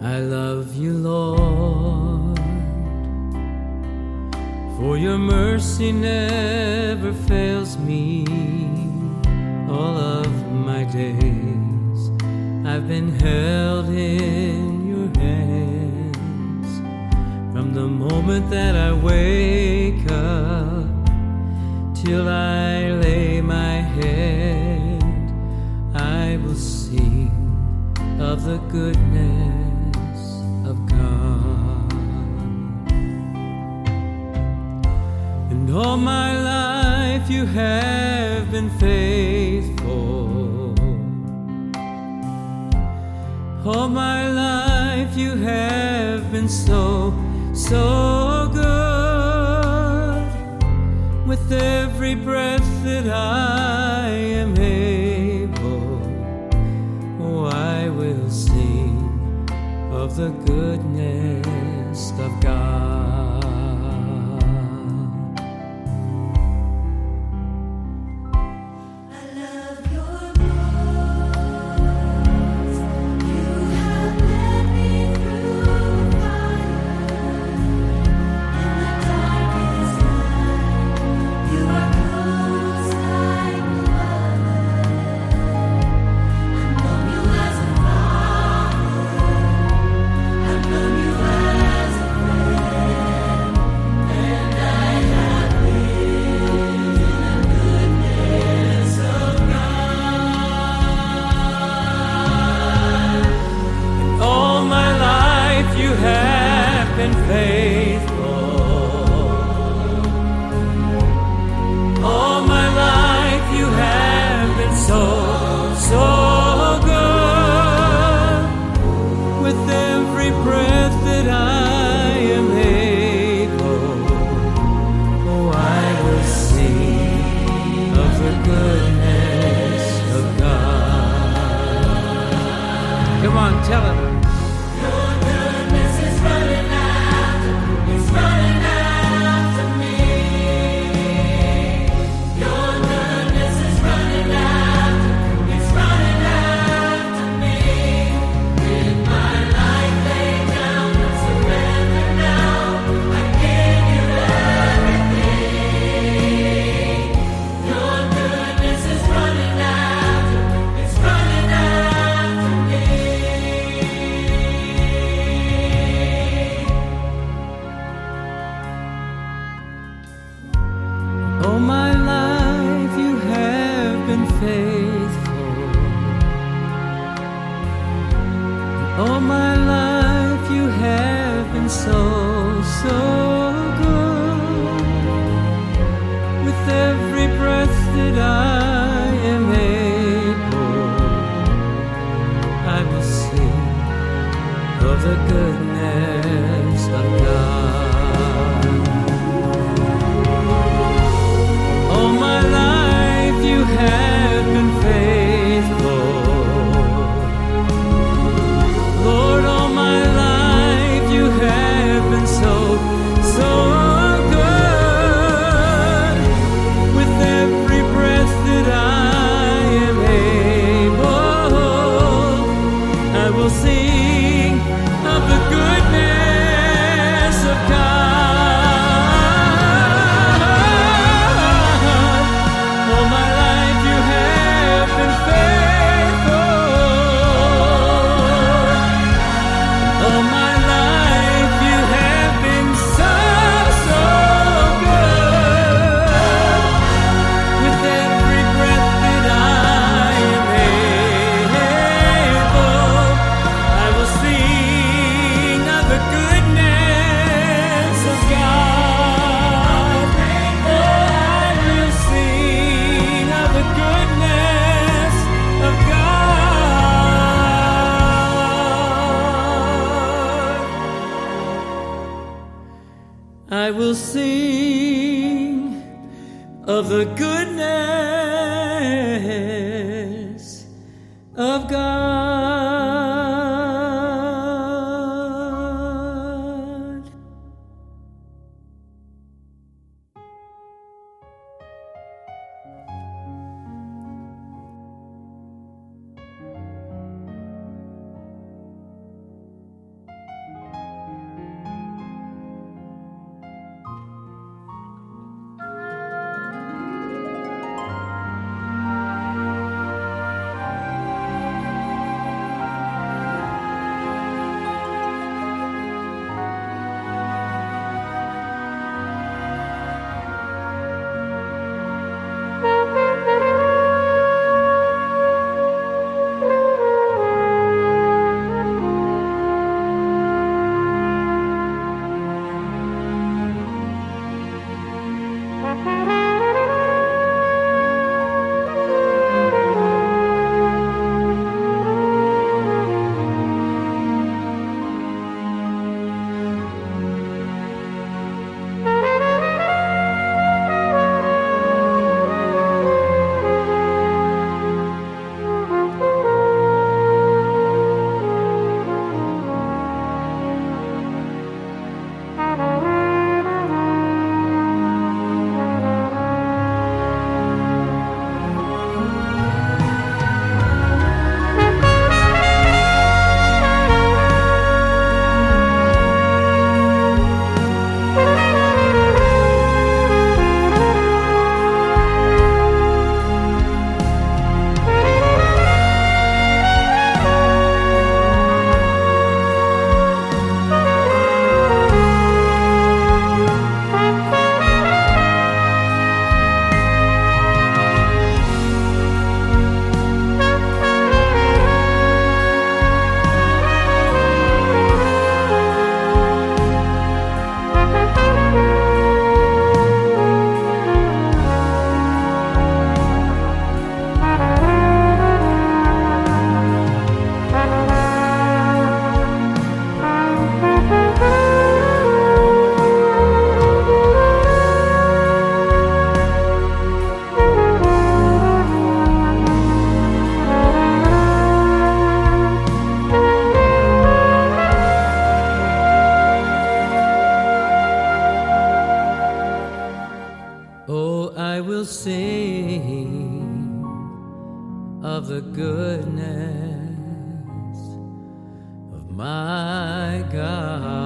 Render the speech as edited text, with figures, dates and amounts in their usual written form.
I love you, Lord, for your mercy never fails me. All of my days I've been held in your hands. From the moment that I wake up till I lay my head, I will sing of the goodness of God. And all my life you have been faithful. All my life you have been so good. With every breath that I am able, oh, I will sing of the goodness of God. I love your voice. You have led me through fire. In the darkest night, you are close like no other. I've known you as a father. I've known you as a friend, and I have lived in the goodness of God. All my life you have been faithful. All my life you have been so good. With every breath that I am able, oh, I will sing of the goodness of God. Come on, tell him. Your goodness is running after me. Your goodness is running after me. With my life laid down, I surrender now. I give you everything. Your goodness is running after me. All my life you have been faithful. All my life you have been so good. With every breath that I am able, I will sing of the goodness of God. All my life you have been faithful. Lord, all my life you have been so good. With every breath that I am able, I will sing of the goodness of God. All my life you have been faithful. All my life you have been so good. With every breath that I am able, I will sing of the goodness of God. Oh, I will sing of the goodness of God. I will sing of the goodness of God. will sing of the goodness of my God.